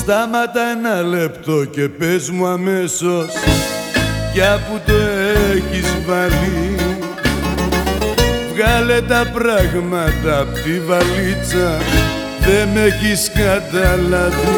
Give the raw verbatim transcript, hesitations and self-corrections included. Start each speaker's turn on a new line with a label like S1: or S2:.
S1: Στάματα ένα λεπτό και πες μου αμέσως πια που το έχεις βάλει. Βγάλε τα πράγματα απ' τη βαλίτσα, δεν με έχεις καταλάβει.